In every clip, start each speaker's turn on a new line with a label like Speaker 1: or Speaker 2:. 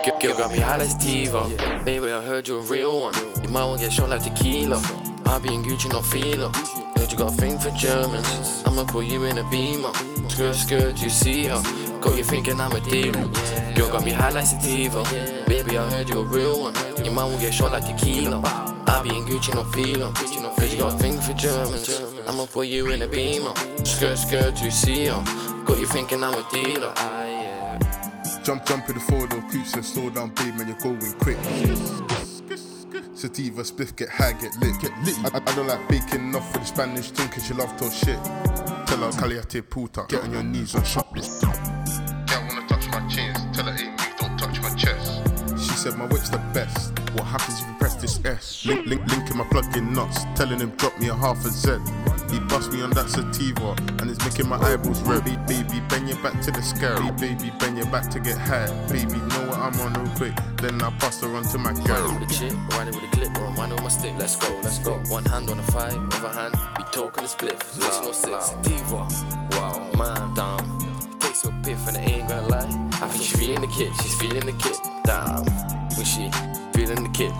Speaker 1: Girl got me high like Sativa. Baby, I heard you're a real one. You might want to get shot like tequila. I be in Gucci, not Fila. Heard you got a thing for Germans. I'ma put you in a Beamer. Skirt, you see her. Got you thinking I'm a dealer. Girl got me high like Sativa. Baby, I heard you're a real one. You might want to get shot like tequila. I be in Gucci, not Fila. Heard you got a thing for Germans. I'ma put you in a Beamer. Skirt, you see her. Got you thinking I'm a dealer.
Speaker 2: Jump in the four-door coupe, said slow down, babe, man, you're going quick. Sativa, spliff, get high, get lit. I don't like baking enough for the Spanish thing, cause she love to shit. Tell her, Caliate puta, get on your knees and shop this. Girl wanna touch my chains, tell her, hey, me, don't touch my chest. She said, my whip's the best. What happens if you press this S? Linking my plug-in nuts, telling him, drop me a half a Z. He bust me on that Sativa, and it's making my eyeballs red. Baby, bend your back to the sky. Baby, bend your back to get high. Baby, know what I'm on real quick. Then I pass her on to my girl.
Speaker 1: Riding with the chick, riding with the clip, or I'm riding with my stick. Let's go. One hand on the fight, other hand, we talking the split. Listen no six, Sativa. Wow, man, damn. Takes her a piff and I ain't gonna lie. I think she's feeling the kid, Damn, when she feeling the kid.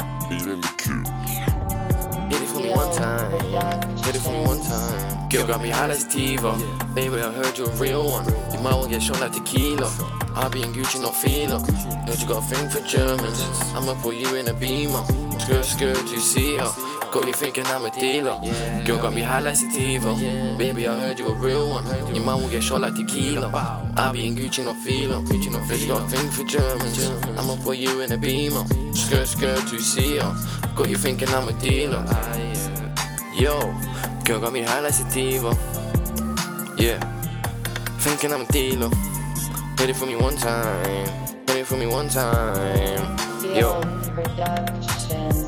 Speaker 1: Hit it for me one time. Girl got me high like Sativa. Baby, I heard you're a real one. You might want to get shot like tequila. I be in Gucci, not Fila. Heard you got a thing for Germans. I'ma put you in a Beamer. Skirt, you see her. Got you thinking I'm a dealer. Girl got me high like Sativa. Baby, I heard you a real one. You might want to get shot like tequila. I be in Gucci, not Fila. Heard you got a thing for Germans. I'ma put you in a Beamer. Skirt, you see her. Got you thinking I'm a dealer. Yo, girl got me high like Sativa. Yeah, thinking I'm a dealer. Hit it for me one time. Yo.
Speaker 3: Production.